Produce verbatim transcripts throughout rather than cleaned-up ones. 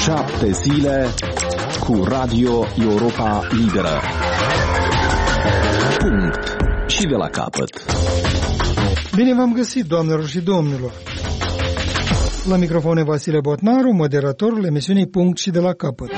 Șapte zile cu Radio Europa Liberă. Punct. Și de la capăt. Bine v-am găsit, doamnelor și domnilor. La microfon Vasile Botnaru, moderatorul emisiunii Punct și de la capăt.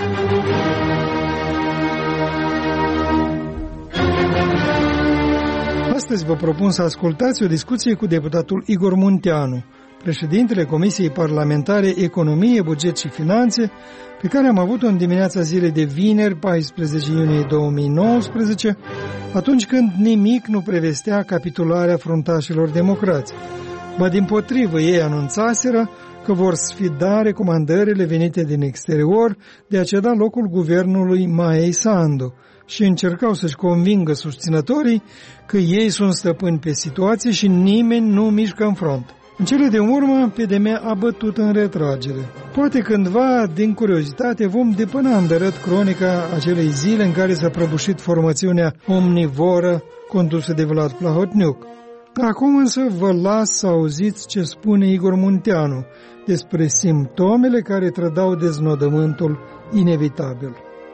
Astăzi vă propun să ascultați o discuție cu deputatul Igor Munteanu, președintele Comisiei Parlamentare Economie, Buget și Finanțe, pe care am avut-o în dimineața zilei de vineri, paisprezece iunie două mii nouăsprezece, atunci când nimic nu prevestea capitularea fruntașilor democrați. Ba dimpotrivă, ei anunțaseră că vor sfida recomandările venite din exterior de a ceda locul guvernului Maiei Sandu și încercau să-și convingă susținătorii că ei sunt stăpâni pe situație și nimeni nu mișcă în front. În cele de urmă, P D M a bătut în retragere. Poate cândva, din curiozitate, vom depăna îndărât cronica acelei zile în care s-a prăbușit formațiunea omnivoră condusă de Vlad Plahotniuc. Acum însă vă las să auziți ce spune Igor Munteanu despre simptomele care trădau deznodământul inevitabil.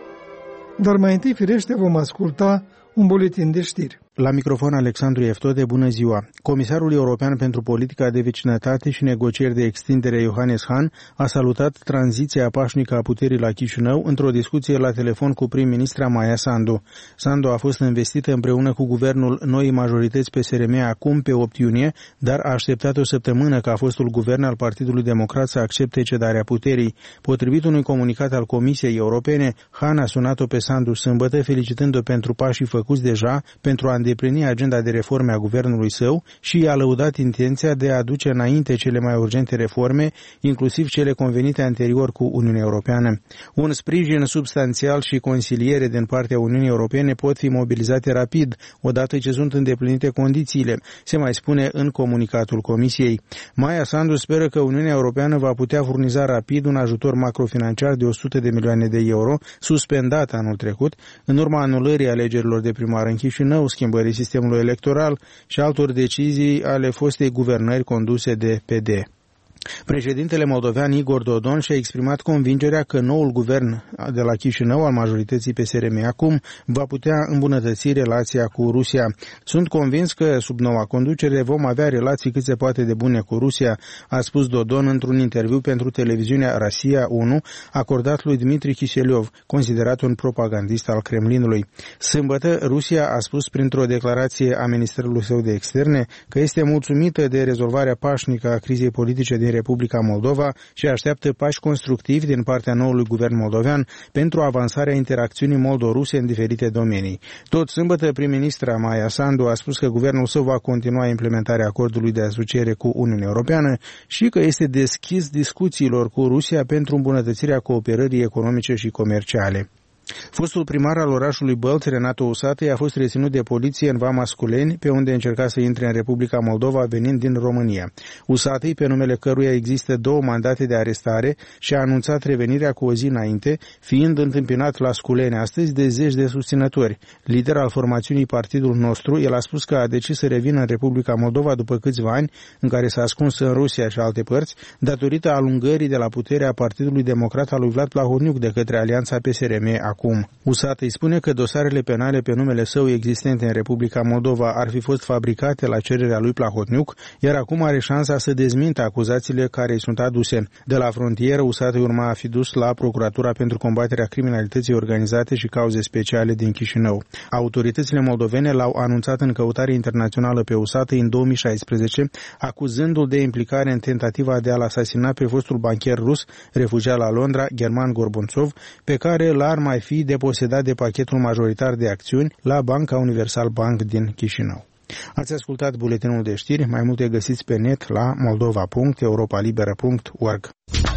Dar mai întâi, firește, vom asculta un buletin de știri. La microfon Alexandru Eftode, bună ziua! Comisarul European pentru Politica de Vecinătate și Negocieri de Extindere Johannes Hahn a salutat tranziția pașnică a puterii la Chișinău într-o discuție la telefon cu prim-ministra Maia Sandu. Sandu a fost investită împreună cu guvernul noii majorități P S R M acum pe opt iunie, dar a așteptat o săptămână ca fostul guvern al Partidului Democrat să accepte cedarea puterii. Potrivit unui comunicat al Comisiei Europene, Hahn a sunat-o pe Sandu sâmbătă felicitând-o pentru pașii făcuți deja pentru a îndeplini agenda de reforme a guvernului său și i-a lăudat intenția de a aduce înainte cele mai urgente reforme, inclusiv cele convenite anterior cu Uniunea Europeană. Un sprijin substanțial și consiliere din partea Uniunii Europene pot fi mobilizate rapid, odată ce sunt îndeplinite condițiile, se mai spune în comunicatul Comisiei. Maia Sandu speră că Uniunea Europeană va putea furniza rapid un ajutor macrofinanciar de o sută de milioane de euro, suspendat anul trecut, în urma anulării alegerilor de primar în Chișinău, schimbării sistemului electoral și altor decizii ale fostei guvernări conduse de P D. Președintele moldovean Igor Dodon și-a exprimat convingerea că noul guvern de la Chișinău al majorității P S R M acum va putea îmbunătăți relația cu Rusia. Sunt convins că sub noua conducere vom avea relații cât se poate de bune cu Rusia, a spus Dodon într-un interviu pentru televiziunea Rosia unu acordat lui Dmitri Kiseliov, considerat un propagandist al Kremlinului. Sâmbătă, Rusia a spus printr-o declarație a Ministerului său de Externe că este mulțumită de rezolvarea pașnică a crizei politice din Republica Moldova și așteaptă pași constructivi din partea noului guvern moldovean pentru avansarea interacțiunii moldo-ruse în diferite domenii. Tot sâmbătă, prim-ministra Maia Sandu a spus că guvernul său va continua implementarea acordului de asociere cu Uniunea Europeană și că este deschis discuțiilor cu Rusia pentru îmbunătățirea cooperării economice și comerciale. Fostul primar al orașului Bălți, Renato Usatăi, a fost reținut de poliție în Vama Sculeni, pe unde încerca să intre în Republica Moldova venind din România. Usatăi, pe numele căruia există două mandate de arestare, și-a anunțat revenirea cu o zi înainte, fiind întâmpinat la Sculeni astăzi de zeci de susținători. Lider al formațiunii Partidul Nostru, el a spus că a decis să revină în Republica Moldova după câțiva ani, în care s-a ascuns în Rusia și alte părți, datorită alungării de la puterea Partidului Democrat al lui Vlad Plahotniuc de către Alianța P S R M acum. Usatăi spune că dosarele penale pe numele său existente în Republica Moldova ar fi fost fabricate la cererea lui Plahotniuc, iar acum are șansa să dezmintă acuzațiile care îi sunt aduse. De la frontieră, Usatăi urma a fi dus la Procuratura pentru combaterea criminalității organizate și cauze speciale din Chișinău. Autoritățile moldovene l-au anunțat în căutare internațională pe Usatăi în două mii șaisprezece, acuzându-l de implicare în tentativa de a-l asasina pe fostul bancher rus, refugiat la Londra, German Gorbunțov, pe care l-ar mai fi deposedat de pachetul majoritar de acțiuni la Banca Universal Bank din Chișinău. Ați ascultat buletinul de știri, mai multe găsiți pe net la moldova punct europa liberă punct org.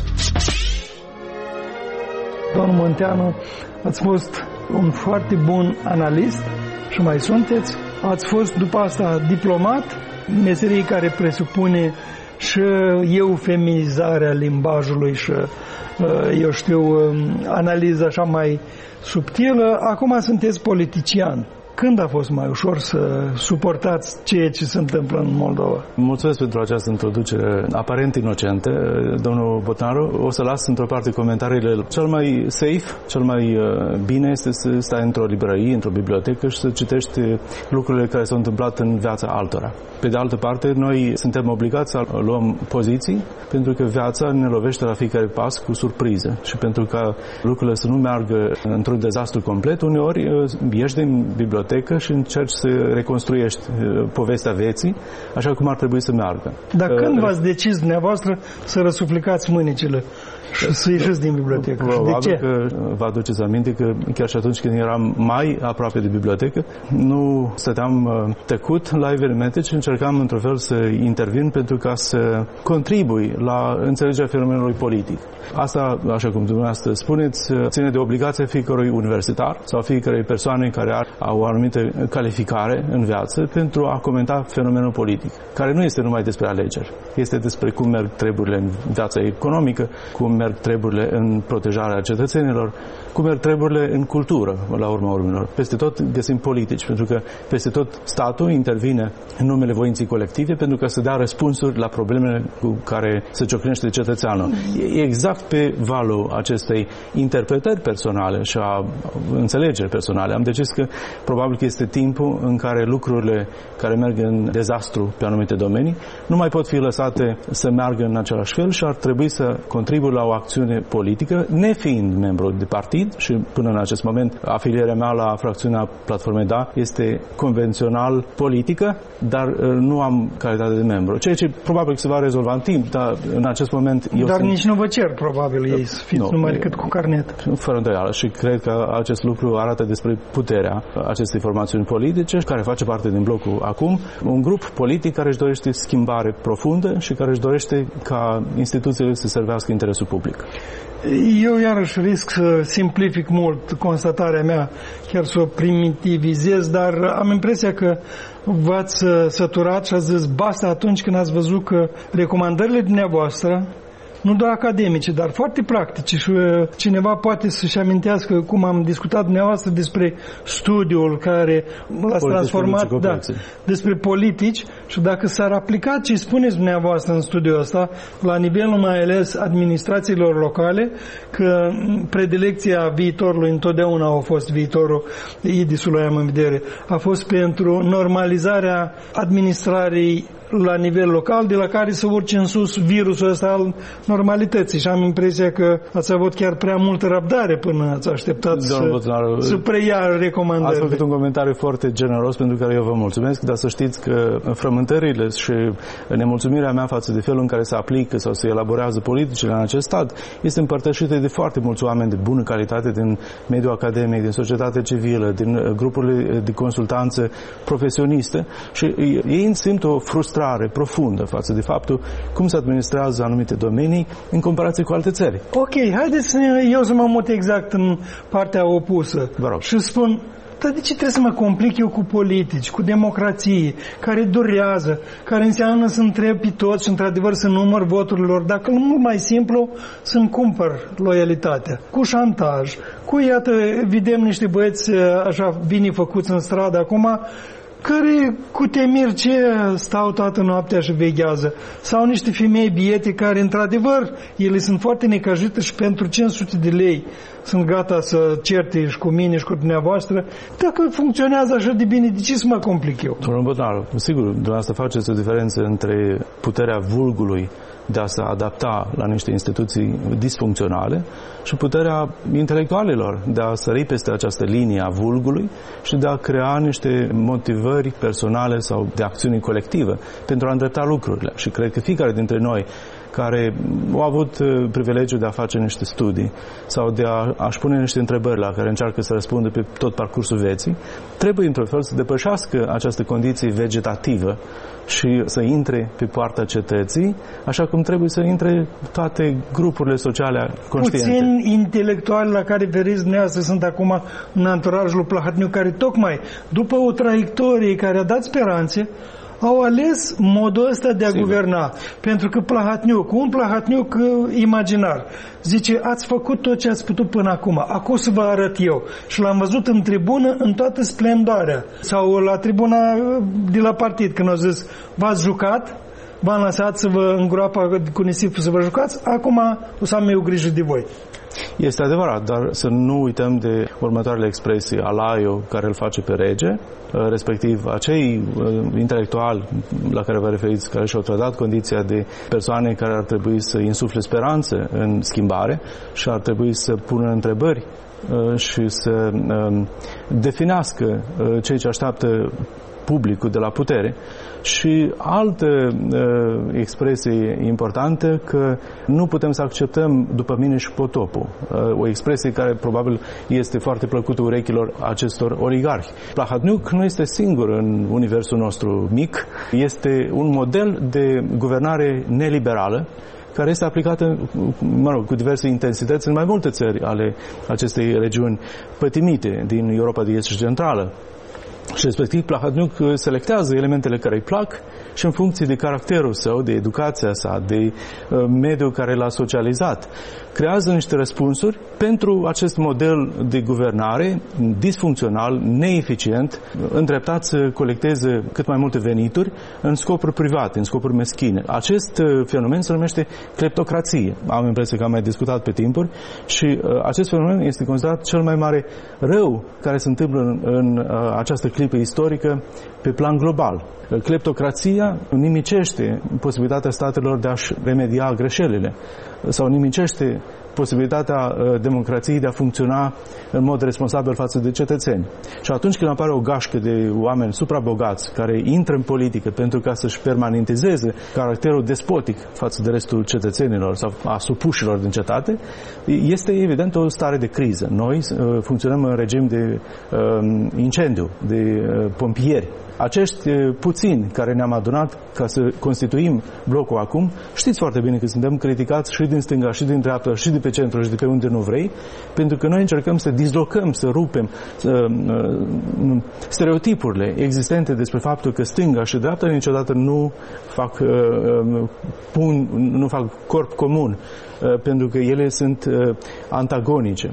Domnul Munteanu, ați fost un foarte bun analist și mai sunteți. Ați fost după asta diplomat, meserie care presupune și eufemizarea limbajului și, eu știu, analiza așa mai subtilă. Acum sunteți politician. Când a fost mai ușor să suportați ceea ce se întâmplă în Moldova? Mulțumesc pentru această introducere aparent inocentă, domnul Botnaru. O să las într-o parte comentariile. Cel mai safe, cel mai bine este să stai într-o librărie, într-o bibliotecă și să citești lucrurile care s-au întâmplat în viața altora. Pe de altă parte, noi suntem obligați să luăm poziții pentru că viața ne lovește la fiecare pas cu surpriză și pentru ca lucrurile să nu meargă într-un dezastru complet, uneori ieși din bibliotecă și încerci să reconstruiești povestea vieții așa cum ar trebui să meargă. Dar când uh, v-ați decis dumneavoastră să răsuflicați mânicile și să ieșiți din bibliotecă? Probabil de ce? Că vă aduceți aminte că chiar și atunci când eram mai aproape de bibliotecă, nu stăteam tăcut la evenimente, ci încercam într-un fel să intervin pentru ca să contribui la înțelegerea fenomenului politic. Asta, așa cum dumneavoastră spuneți, ține de obligația fiecărui universitar sau fiecărei persoane care au o anumită calificare în viață pentru a comenta fenomenul politic, care nu este numai despre alegeri. Este despre cum merg treburile în viața economică, cum merg treburile în protejarea cetățenilor, cum merg treburile în cultură, la urma urmelor. Peste tot găsim politici, pentru că peste tot statul intervine în numele voinței colective pentru că să dea răspunsuri la problemele cu care se ciocnește cetățeanul. E exact pe valul acestei interpretări personale și a înțelegeri personale. Am decis că probabil că este timpul în care lucrurile care merg în dezastru pe anumite domenii nu mai pot fi lăsate să meargă în același fel și ar trebui să contribuie la o acțiune politică, nefiind membru de partid și până în acest moment afilierea mea la fracțiunea Platformei Da este convențional politică, dar nu am calitate de membru. Ceea ce probabil că se va rezolva în timp, dar în acest moment eu Dar sunt... nici nu vă cer probabil ei să fiți nu, numai decât cu carnet. Fără îndoială și cred că acest lucru arată despre puterea acestei formațiuni politice care face parte din blocul acum, un grup politic care își dorește schimbare profundă și care își dorește ca instituțiile să servească interesul public. Eu iarăși risc să simplific mult constatarea mea, chiar să o primitivizez, dar am impresia că v-ați săturat și ați zis basta atunci când ați văzut că recomandările dumneavoastră, nu doar academice, dar foarte practice și cineva poate să-și amintească cum am discutat dumneavoastră despre studiul care l-ați transformat, da, despre politici și dacă s-ar aplica ce spuneți dumneavoastră în studiul ăsta, la nivelul mai ales administrațiilor locale, că predilecția viitorului întotdeauna a fost viitorul idisului am în vedere, a fost pentru normalizarea administrării la nivel local, de la care să urce în sus virusul ăsta al normalității. Și am impresia că ați avut chiar prea multă răbdare până ați așteptat să, să preia recomandările. Ați făcut un comentariu foarte generos pentru care eu vă mulțumesc, dar să știți că frământările și nemulțumirea mea față de felul în care se aplică sau se elaborează politicile în acest stat este împărtășită de foarte mulți oameni de bună calitate din mediul academic, din societatea civilă, din grupurile de consultanță profesioniste și ei simt o frustrare profundă față de faptul cum se administrează anumite domenii în comparație cu alte țări. Ok, haideți eu să mă mut exact în partea opusă și spun, dar de ce trebuie să mă complic eu cu politici, cu democrație, care durează, care înseamnă să întreb pe toți și într-adevăr să număr voturilor, dacă nu mai simplu să-mi cumpăr loialitatea, cu șantaj, cu, iată, vedem niște băieți așa bine făcuți în stradă acum, care cu temir ce stau toată noaptea și veghează. Sau niște femei biete care, într-adevăr, ele sunt foarte necăjite și pentru cinci sute de lei sunt gata să certe și cu mine și cu dumneavoastră. Dacă funcționează așa de bine, de ce să mă complic eu? Domnul Botnaru, sigur, dumneavoastră faceți o diferență între puterea vulgului de a se adapta la niște instituții disfuncționale și puterea intelectualilor de a sări peste această linie a vulgului și de a crea niște motivări personale sau de acțiune colectivă pentru a îndrepta lucrurile. Și cred că fiecare dintre noi care au avut privilegiul de a face niște studii sau de a, a-și pune niște întrebări la care încearcă să răspundă pe tot parcursul vieții, trebuie într-un fel să depășească această condiție vegetativă și să intre pe poarta cetății, așa cum trebuie să intre toate grupurile sociale conștiente. Puțini intelectuali la care veriți dumneavoastră sunt acum în anturajul Plahotniuc, care tocmai după o traiectorie care a dat speranțe, au ales modul ăsta de a Sigur. guverna. Pentru că Plahatniuc, un Plahatniuc imaginar, zice, ați făcut tot ce ați putut până acum, acum să vă arăt eu. Și l-am văzut în tribună în toată splendoarea. Sau la tribuna de la partid, când au zis, v-ați jucat, v-am lăsat să vă îngroapa cu nisipul să vă jucați, acum o să am eu grijă de voi. Este adevărat, dar să nu uităm de următoarele expresii. Alaiu, care îl face pe rege, respectiv acei intelectuali la care vă referiți, care și-au trădat condiția de persoane care ar trebui să insufle speranțe în schimbare și ar trebui să pună întrebări și să definească ceea ce așteaptă publicul de la putere. Și altă uh, expresie importantă, că nu putem să acceptăm după mine și potopul. Uh, o expresie care probabil este foarte plăcută urechilor acestor oligarhi. Plahatniuc nu este singur în universul nostru mic, este un model de guvernare neliberală care este aplicată, mă rog, cu diverse intensități în mai multe țări ale acestei regiuni pătimite din Europa de Est și Centrală. Și respectiv Plahatniuc selectează elementele care îi plac și în funcție de caracterul său, de educația sa, de uh, mediul care l-a socializat, creează niște răspunsuri pentru acest model de guvernare disfuncțional, neeficient, îndreptat să colecteze cât mai multe venituri în scopuri private, în scopuri meschine. Acest uh, fenomen se numește cleptocrație. Am impresia că am mai discutat pe timpuri și uh, acest fenomen este considerat cel mai mare rău care se întâmplă în, în uh, această clipă istorică pe plan global. Cleptocrația nimicește posibilitatea statelor de a-și remedia greșelile sau nimicește posibilitatea democrației de a funcționa în mod responsabil față de cetățeni. Și atunci când apare o gașcă de oameni suprabogați care intră în politică pentru ca să-și permanentizeze caracterul despotic față de restul cetățenilor sau a supușilor din cetate, este evident o stare de criză. Noi funcționăm în regim de uh, incendiu, de uh, pompieri. Acești puțini care ne-am adunat ca să constituim blocul acum, știți foarte bine că suntem criticați și din stânga, și din dreapta, și de pe centru, și de pe unde nu vrei, pentru că noi încercăm să dislocăm, să rupem să, uh, stereotipurile existente despre faptul că stânga și dreapta niciodată nu fac, uh, pun, nu fac corp comun, uh, pentru că ele sunt uh, antagonice.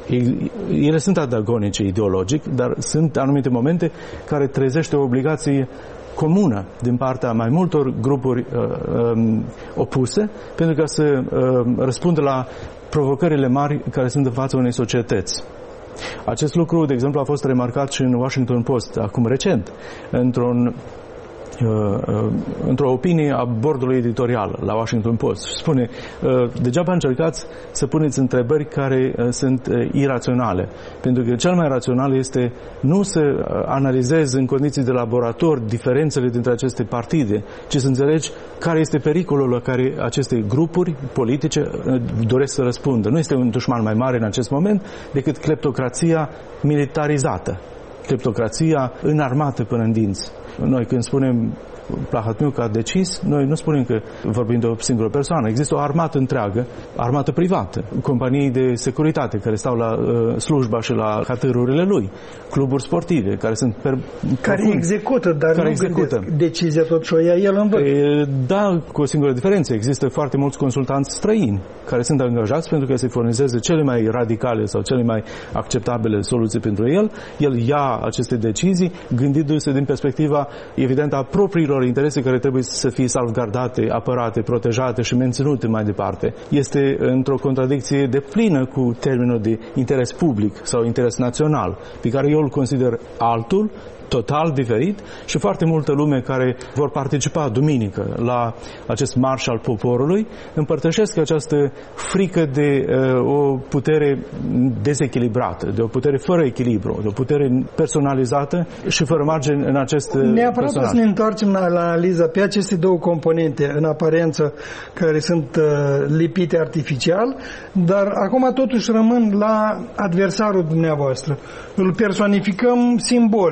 Ele sunt antagonice ideologic, dar sunt anumite momente care trezește o obligație comună din partea mai multor grupuri uh, um, opuse, pentru ca să uh, răspundă la provocările mari care sunt în fața unei societăți. Acest lucru, de exemplu, a fost remarcat și în Washington Post, acum recent, într-un într-o opinie a bordului editorial la Washington Post. Spune, degeaba încercați să puneți întrebări care sunt iraționale. Pentru că cel mai rațional este nu să analizezi în condiții de laborator diferențele dintre aceste partide, ci să înțelegi care este pericolul la care aceste grupuri politice doresc să răspundă. Nu este un dușman mai mare în acest moment decât cleptocrația militarizată. Cleptocrația înarmată până în dinți. Noi când spunem Plahatniuc a decis, noi nu spunem că vorbim de o singură persoană. Există o armată întreagă, armată privată, companii de securitate care stau la uh, slujba și la hotărârile lui, cluburi sportive care sunt per, care profund, execută, dar care nu execută. Decizia tot și o ia el în văd. E, da, cu o singură diferență. Există foarte mulți consultanți străini care sunt angajați pentru că se furnizeze cele mai radicale sau cele mai acceptabile soluții pentru el. El ia aceste decizii gândindu-se din perspectiva evident a propriilor interese care trebuie să fie salvgardate, apărate, protejate și menținute mai departe. Este într-o contradicție deplină cu termenul de interes public sau interes național, pe care eu îl consider altul, total diferit, și foarte multă lume care vor participa duminică la acest marș al poporului împărtășesc această frică de uh, o putere dezechilibrată, de o putere fără echilibru, de o putere personalizată și fără margini în acest Neapărat personaj. să ne întoarcem la, la analiza pe aceste două componente în aparență care sunt uh, lipite artificial, dar acum totuși rămân la adversarul dumneavoastră. Îl personificăm simbolic.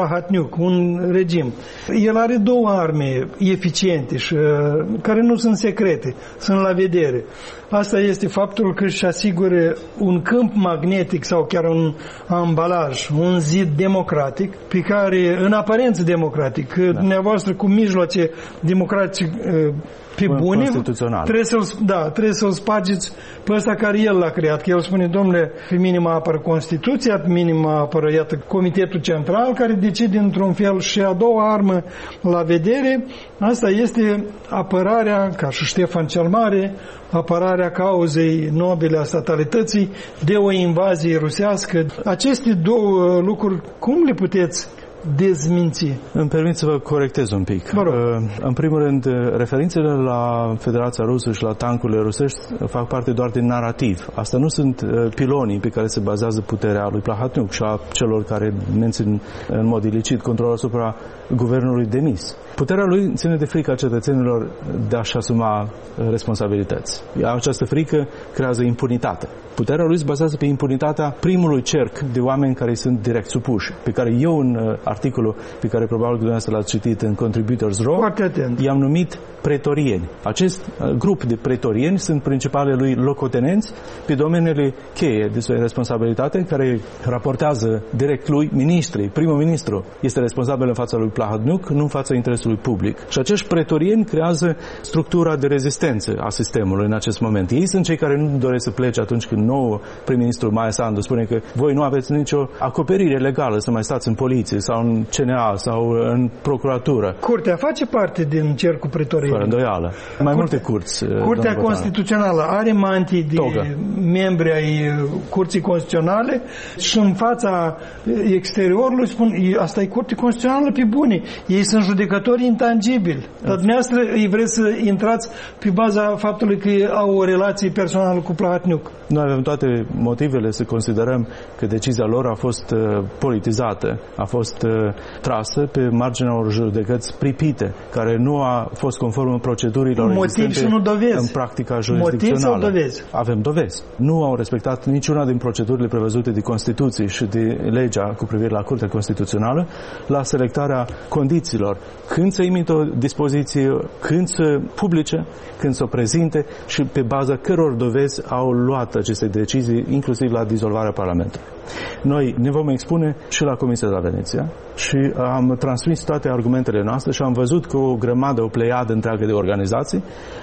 Plahatniuc, un regim. El are două arme eficiente și care nu sunt secrete, sunt la vedere. Asta este faptul că își asigură un câmp magnetic sau chiar un ambalaj, un zid democratic, pe care, în aparență democratic, da. Dumneavoastră cu mijloace democratice pe bune, trebuie să-l, da, trebuie să-l spargeți pe ăsta care el l-a creat. Că el spune, domnule, pe minim apără Constituția, pe minim apără, iată, Comitetul Central, care decide într-un fel. Și a doua armă la vedere, asta este apărarea, ca și Ștefan cel Mare, apărarea cauzei nobile a statalității de o invazie rusească. Aceste două lucruri, cum le puteți dezminți? Îmi permit să vă corectez un pic. În primul rând, referințele la Federația Rusă și la tancurile rusești fac parte doar din narativ. Asta nu sunt pilonii pe care se bazează puterea lui Plahatniuc și a celor care mențin în mod ilicit controlul asupra guvernului demis. Puterea lui ține de frica cetățenilor de a-și asuma responsabilități. Această frică creează impunitate. Puterea lui se bazează pe impunitatea primului cerc de oameni care sunt direct supuși, pe care eu în articolul pe care probabil dumneavoastră l-ați citit în Contributors Row, i-am numit pretorieni. Acest grup de pretorieni sunt principalele lui locotenenți pe domeniile cheie despre responsabilitate, care raportează direct lui ministrii. Primul ministru este responsabil în fața lui Plahatniuc, nu în fața interesului public. Și acești pretorieni creează structura de rezistență a sistemului în acest moment. Ei sunt cei care nu doresc să plece atunci când nou prim-ministru Maia Sandu spune că voi nu aveți nicio acoperire legală să mai stați în poliție sau în C N A sau în procuratură. Curtea face parte din cercul pretorian. Fără îndoială. Mai Curtea, multe curți. Curtea Constituțională are mantii de Togă. membri ai Curții Constituționale și în fața exteriorului spun, asta e Curtea Constituțională pe bune. Ei sunt judecători intangibili. Dar dumneavoastră îi vreți să intrați pe baza faptului că au o relație personală cu Plahatniuc. Noi avem toate motivele să considerăm că decizia lor a fost uh, politizată, a fost uh, trasă pe marginea unor judecăți pripite, care nu a fost conform procedurilor Motiv și nu dovezi. În practica jurisdicțională. Motiv sau dovezi? Avem dovezi. Nu au respectat niciuna din procedurile prevăzute de Constituție și de legea cu privire la Curtea Constituțională la selectarea condițiilor. Când să imită o dispoziție, când să publice, când să o prezinte și pe baza căror dovezi au luat aceste decizii, inclusiv la dizolvarea Parlamentului. Noi ne vom expune și la Comisia de la Veneția și am transmis toate argumentele noastre și am văzut că o grămadă, o pleiadă întreagă de organizații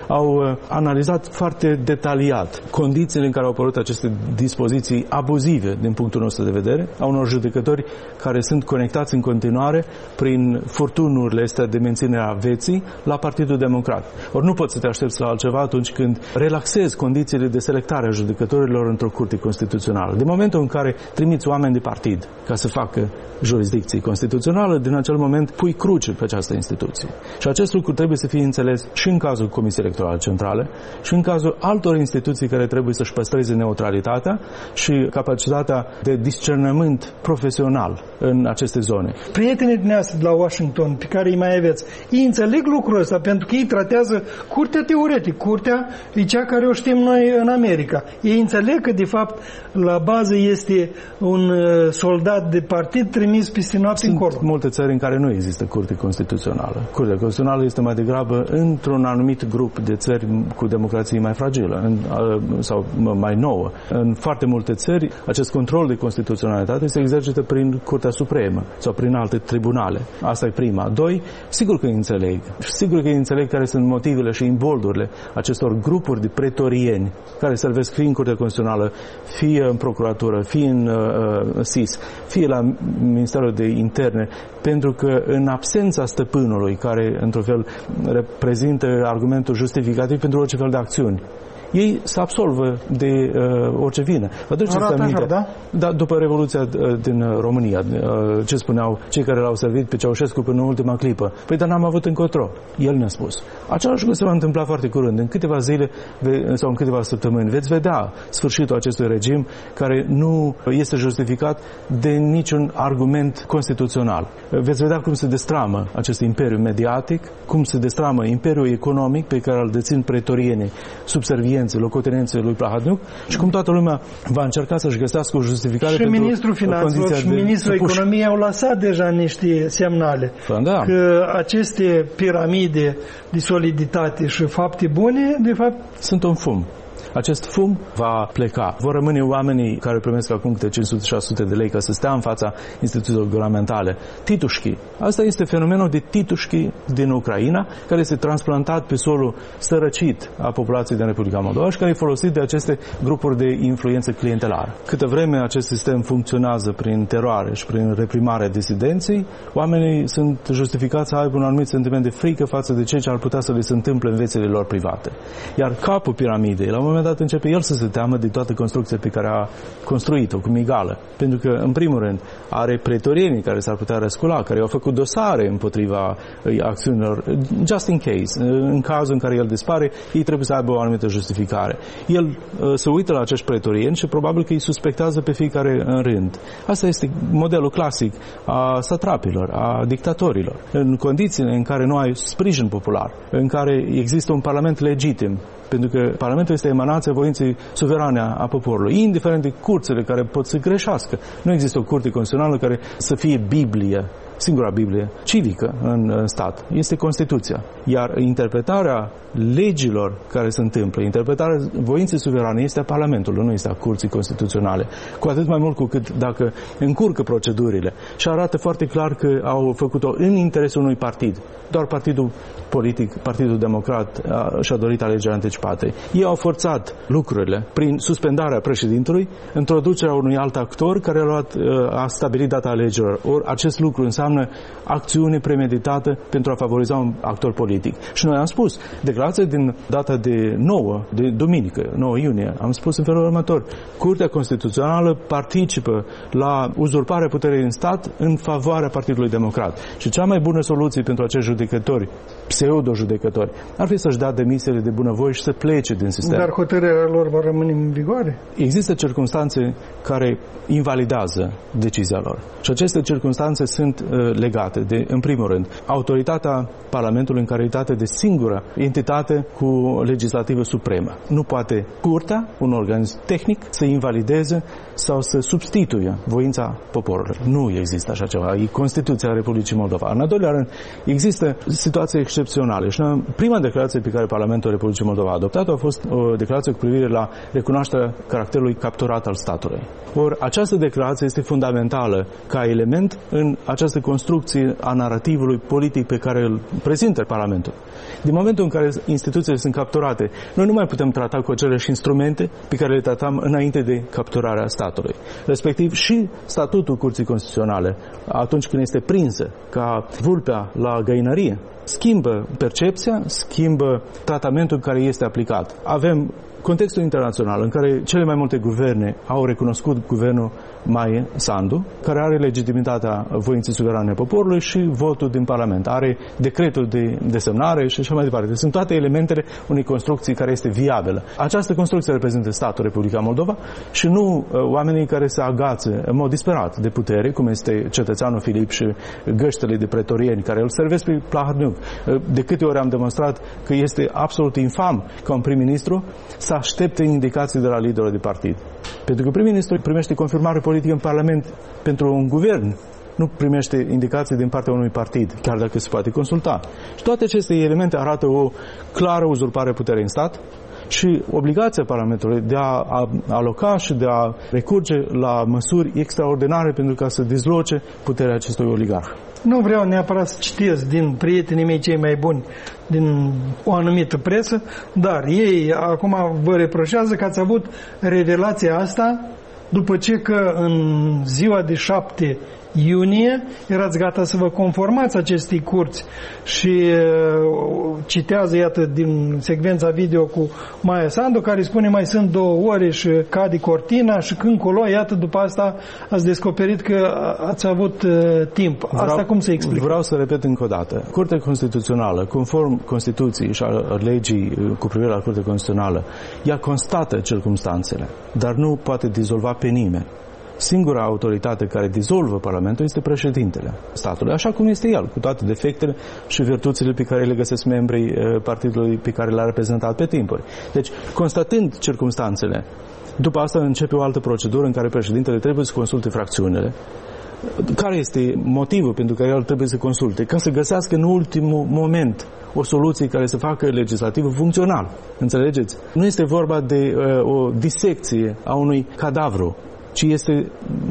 au analizat foarte detaliat condițiile în care au apărut aceste dispoziții abuzive din punctul nostru de vedere a unor judecători care sunt conectați în continuare prin furtunurile astea de menținere a vieții la Partidul Democrat. Ori nu poți să te aștepți la altceva atunci când relaxezi condițiile de selectare a judecătorilor într-o curte constituțională. Din momentul în care trimiți oameni de partid ca să facă jurisdicție constituțională, din acel moment pui cruce pe această instituție. Și acest lucru trebuie să fie înțeles și în cazul Comisiei Electorale Centrale și în cazul altor instituții care trebuie să-și păstreze neutralitatea și capacitatea de discernământ profesional în aceste zone. Prietenii dumneavoastră de la Washington, pe care îi mai aveți, ei înțeleg lucrul ăsta pentru că ei tratează curtea teoretic. Curtea e cea care o știm noi în America. Ei înțeleg că, de fapt, la bază este un soldat de partid trimis peste noapte încolo. Sunt multe țări în care nu există curte constituțională. Curtea constituțională este mai degrabă într-un anumit grup de țări cu democrație mai fragilă în, sau mai nouă. În foarte multe țări, acest control de constituționalitate se exercită prin Curtea Supremă sau prin alte tribunale. Asta e prima. Doi, sigur că îi înțeleg. Sigur că îi înțeleg care sunt motivele și imboldurile acestor grupuri de pretorieni care servesc fie în Curtea Constituțională, fie în procuratură, fie în uh, S I S, fie la Ministerul de Interne, pentru că în absența stăpânului, care într-un fel reprezintă argumentul justificativ pentru orice fel de acțiuni, ei se absolvă de uh, orice vină. Vă duceți aminte? Așa, da? Da, după Revoluția uh, din România, uh, ce spuneau cei care l-au servit pe Ceaușescu până în ultima clipă? Păi, dar n-am avut încotro. El ne-a spus. Același lucru se va întâmpla foarte curând. În câteva zile sau în câteva săptămâni veți vedea sfârșitul acestui regim care nu este justificat de niciun argument constituțional. Veți vedea cum se destramă acest imperiu mediatic, cum se destramă imperiul economic pe care îl dețin pretorienii subservienți locotenenții, locotenenții lui Plahotniuc și cum toată lumea va încerca să-și găsească o justificare și pentru ministrul finanțelor și ministrul economiei au lăsat deja niște semnale da. că aceste piramide de soliditate și fapte bune, de fapt, sunt un fum. Acest fum va pleca. Vor rămâne oamenii care primesc acum câte cinci sute șase sute de lei ca să stea în fața instituțiilor guvernamentale. Titușchi. Asta este fenomenul de titușchi din Ucraina, care este transplantat pe solul sărăcit a populației din Republica Moldova și care e folosit de aceste grupuri de influență clientelară. Câtă vreme acest sistem funcționează prin teroare și prin reprimarea disidenței, oamenii sunt justificați să aibă un anumit sentiment de frică față de ceea ce ar putea să le se întâmple în viețile lor private. Iar capul piramidei, la un moment dat începe el să se teamă de toată construcția pe care a construit-o cu migală. Pentru că, în primul rând, are pretorienii care s-ar putea răscula, care au făcut dosare împotriva acțiunilor, just in case. În cazul în care el dispare, ei trebuie să aibă o anumită justificare. El uh, se uită la acești pretorieni și probabil că îi suspectează pe fiecare în rând. Asta este modelul clasic a satrapilor, a dictatorilor. În condițiile în care nu ai sprijin popular, în care există un parlament legitim, pentru că Parlamentul este emanația voinței suverane a poporului, indiferent de curțile care pot să greșească. Nu există o curte constituțională care să fie Biblie, singura Biblie civică în stat. Este Constituția. Iar interpretarea legilor care se întâmplă, interpretarea voinței suverane este a Parlamentului, nu este a Curții Constituționale. Cu atât mai mult cu cât dacă încurcă procedurile și arată foarte clar că au făcut-o în interesul unui partid. Doar partidul politic, Partidul Democrat și-a dorit alegeri anticipate. Ei au forțat lucrurile prin suspendarea președintelui, introducerea unui alt actor care a, luat, a stabilit data alegerilor. Ori acest lucru înseamnă acțiune premeditată pentru a favoriza un actor politic. Și noi am spus, declarația din data de nouă, de duminică, nouă iunie, am spus în felul următor: Curtea Constituțională participă la uzurparea puterii în stat în favoarea Partidului Democrat. Și cea mai bună soluție pentru acești judecători, pseudo-judecători, ar fi să-și dea demisiile de bunăvoie și să plece din sistem. Dar hotărârea lor va rămâne în vigoare? Există circunstanțe care invalidează decizia lor. Și aceste circunstanțe sunt uh, legate de, în primul rând, autoritatea Parlamentului în calitate de singură entitate cu legislativă supremă. Nu poate curtea, un organism tehnic, să invalideze sau să substituie voința poporului. Nu există așa ceva. E Constituția Republicii Moldova. În al doilea rând, există situații excepționale. Și prima declarație pe care Parlamentul Republicii Moldova a adoptat-o a fost o declarație cu privire la recunoașterea caracterului capturat al statului. Ori această declarație este fundamentală ca element în această construcție a narativului politic pe care îl prezintă Parlamentul. Din momentul în care instituțiile sunt capturate, noi nu mai putem trata cu aceleași instrumente pe care le tratam înainte de capturarea statului. Respectiv și statutul Curții Constituționale, atunci când este prinsă ca vulpea la găinărie, schimbă percepția, schimbă tratamentul care este aplicat. Avem contextul internațional în care cele mai multe guverne au recunoscut guvernul Maie Sandu, care are legitimitatea voinței suverane a poporului și votul din Parlament. Are decretul de desemnare și așa mai departe. Sunt toate elementele unei construcții care este viabilă. Această construcție reprezintă statul Republica Moldova și nu oamenii care se agață în mod disperat de putere, cum este cetățeanul Filip și găștele de pretorieni care îl servesc pe Plahotniuc. De câte ori am demonstrat că este absolut infam ca un prim-ministru să aștepte indicații de la liderul de partid. Pentru că prim-ministrul primește confirmare politică în Parlament pentru un guvern, nu primește indicații din partea unui partid, chiar dacă se poate consulta. Și toate aceste elemente arată o clară uzurpare puterii în stat și obligația Parlamentului de a aloca și de a recurge la măsuri extraordinare pentru ca să dezloce puterea acestui oligarh. Nu vreau neapărat să citesc din prietenii mei cei mai buni din o anumită presă, dar ei acum vă reproșează că ați avut revelația asta după ce că în ziua de șapte iunie erați gata să vă conformați acestei curți și uh, citează, iată, din secvența video cu Maia Sandu, care spune mai sunt două ore și cade cortina și când colo, iată, după asta ați descoperit că ați avut uh, timp. Asta vreau, cum se explică? Vreau să repet încă o dată. Curtea Constituțională, conform Constituției și a legii cu privire la Curtea Constituțională, ea constată circumstanțele, dar nu poate dizolva pe nimeni. singura autoritate care dizolvă Parlamentul este președintele statului, așa cum este el, cu toate defectele și virtuțile pe care le găsesc membrii partidului pe care l-a reprezentat pe timpuri. Deci, constatând circumstanțele, după asta începe o altă procedură în care președintele trebuie să consulte fracțiunile. Care este motivul pentru care el trebuie să consulte? Ca să găsească în ultimul moment o soluție care să facă legislativul funcțional. Înțelegeți? Nu este vorba de uh, o disecție a unui cadavru, ci este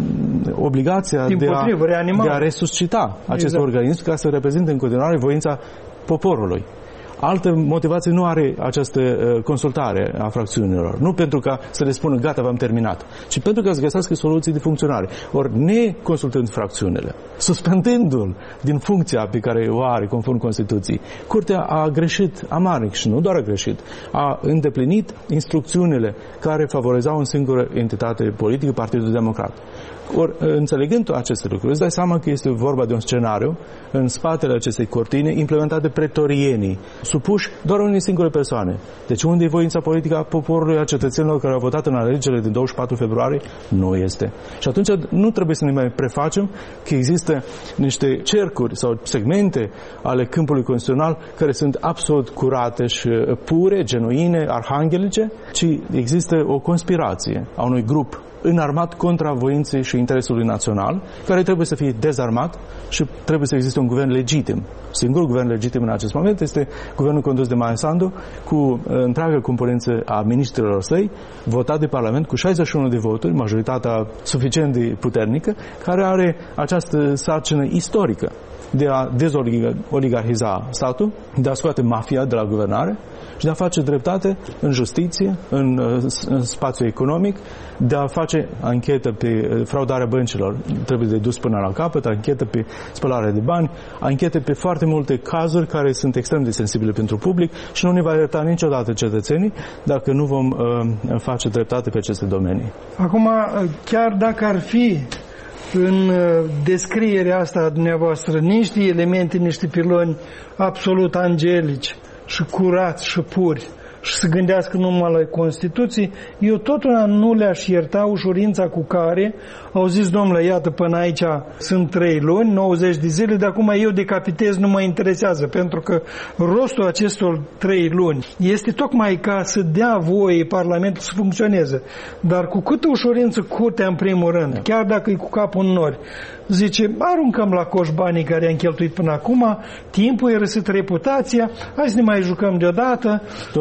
obligația de a, de a resuscita acest exact. organism ca să reprezinte în continuare voința poporului. Altă motivație nu are această uh, consultare a fracțiunilor. Nu pentru ca să le spună gata, v-am terminat, ci pentru ca să găsească soluții de funcționare. Ori neconsultând fracțiunile, suspendându-l din funcția pe care o are conform Constituției, Curtea a greșit amarnic și nu doar a greșit, a îndeplinit instrucțiunile care favorizau în singură entitate politică, Partidul Democrat. Ori, înțelegând aceste lucruri, îți dai seama că este vorba de un scenariu în spatele acestei cortine implementat de pretorienii, supuși doar unei singure persoane. Deci unde e voința politică a poporului, a cetățenilor care au votat în alegerile din douăzeci și patru februarie? Nu este. Și atunci nu trebuie să ne mai prefacem că există niște cercuri sau segmente ale câmpului constituțional care sunt absolut curate și pure, genuine, arhanghelice, ci există o conspirație a unui grup înarmat contra voinței și interesului național, care trebuie să fie dezarmat și trebuie să existe un guvern legitim. Singurul guvern legitim în acest moment este guvernul condus de Maia Sandu, cu întreaga componență a ministrilor săi, votat de Parlament cu șaizeci și unu de voturi, majoritatea suficient de puternică, care are această sarcină istorică de a dezoligarhiza statul, de a scoate mafia de la guvernare și de a face dreptate în justiție, în, în spațiu economic, de a face anchetă pe fraudarea băncilor, trebuie de dus până la capăt, anchetă pe spălarea de bani, anchete pe foarte multe cazuri care sunt extrem de sensibile pentru public și nu ne va ierta niciodată cetățenii dacă nu vom uh, face dreptate pe aceste domenii. Acum, chiar dacă ar fi în descrierea asta a dumneavoastră niște elemente, niște piloni absolut angelici și curați și puri și să gândească numai la Constituții, eu totuna nu le-aș ierta ușurința cu care au zis, domnule, iată, până aici sunt trei luni, nouăzeci de zile, de acum eu decapitez, nu mă interesează, pentru că rostul acestor trei luni este tocmai ca să dea voie Parlamentul să funcționeze. Dar cu câtă ușurință Curtea, în primul rând, chiar dacă e cu capul în nori, zice, aruncăm la coș banii care i-am cheltuit până acum, timpul e răsit reputația, hai să ne mai jucăm deodată,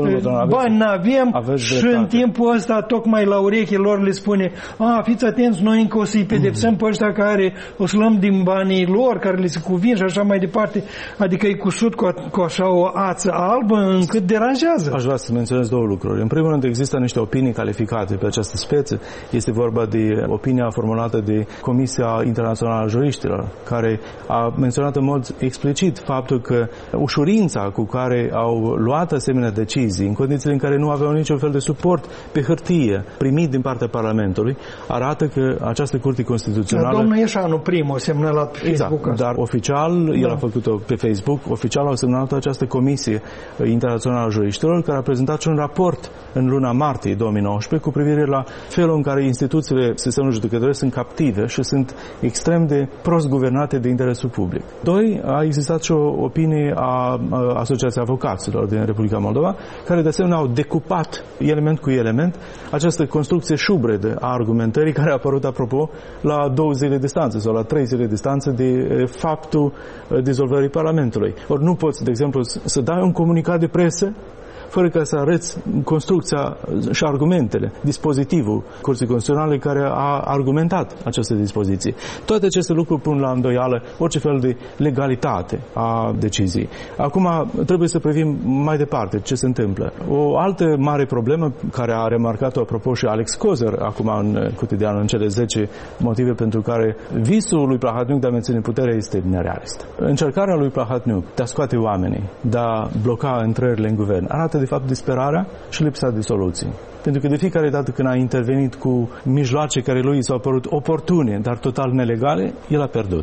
bani n-avem și în timpul ăsta tocmai la urechile lor le spune, a, fiți atenți, noi încă o să-i pedepsăm pe ăștia care o să luăm din banii lor, care le se cuvin și așa mai departe, adică e cusut cu, cu așa o ață albă încât deranjează. Aș vrea să menționez două lucruri. În primul rând există niște opinii calificate pe această speță. Este vorba de opinia formulată de Comisia Internațională a Juriștilor, care a menționat în mod explicit faptul că ușurința cu care au luat asemenea decizii, în condițiile în care nu aveau niciun fel de suport pe hârtie primit din partea Parlamentului, arată că această Curte Constituțională... Dar domnul Ieșanu primul semnalat pe Facebook. Exact, dar oficial, da. El a făcut-o pe Facebook, oficial au semnalat această Comisie Internațională a Juriștilor, care a prezentat și un raport în luna martie două mii nouăsprezece cu privire la felul în care instituțiile sistemului judecătoresc sunt captive și sunt extrem de prost guvernate de interesul public. Doi, a existat și o opinie a Asociației Avocaților din Republica Moldova, care de asemenea au decupat element cu element această construcție șubredă a argumentării care a apărut, apropo, la două zile distanță sau la trei zile distanță de faptul dizolvării Parlamentului. Ori nu poți, de exemplu, să dai un comunicat de presă fără ca să arăți construcția și argumentele, dispozitivul Curții Constituționale care a argumentat această dispoziție. Toate aceste lucruri pun la îndoială orice fel de legalitate a deciziei. Acum trebuie să privim mai departe ce se întâmplă. O altă mare problemă care a remarcat-o, apropo, și Alex Kozer acum în cotidian, în cele zece motive pentru care visul lui Plahotniuc de a menține puterea este nerealist. Încercarea lui Plahotniuc de a scoate oamenii, de a bloca intrările în guvern, arată de fapt disperarea și lipsa de soluții. Pentru că de fiecare dată când a intervenit cu mijloace care lui s-au părut oportune, dar total nelegale, el a pierdut.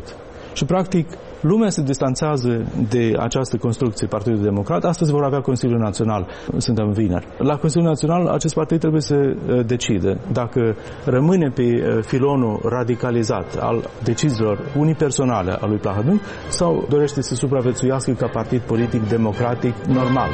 Și practic lumea se distanțează de această construcție Partidul Democrat. Astăzi vor avea Consiliul Național, suntem vineri. La Consiliul Național acest partid trebuie să decide dacă rămâne pe filonul radicalizat al deciziilor unipersonale a lui Plahotniuc sau dorește să supraviețuiască ca partid politic democratic normal.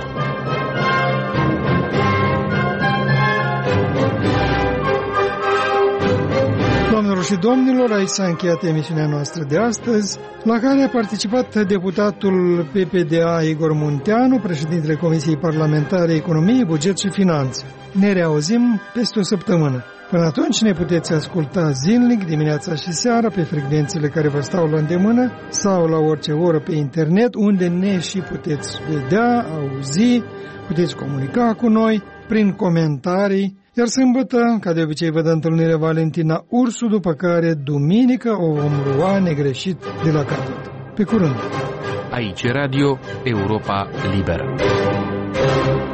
Doamnelor și domnilor, aici s-a încheiat emisiunea noastră de astăzi, la care a participat deputatul P P D A Igor Munteanu, președintele Comisiei Parlamentare Economie, Buget și Finanțe. Ne reauzim peste o săptămână. Până atunci ne puteți asculta zilnic, dimineața și seara, pe frecvențele care vă stau la îndemână sau la orice oră pe internet, unde ne și puteți vedea, auzi, puteți comunica cu noi prin comentarii. Iar sâmbătă, ca de obicei, vă dă întâlnire Valentina Ursu, după care, duminică, o vom lua negreșit de la capăt. Pe curând! Aici Radio Europa Liberă.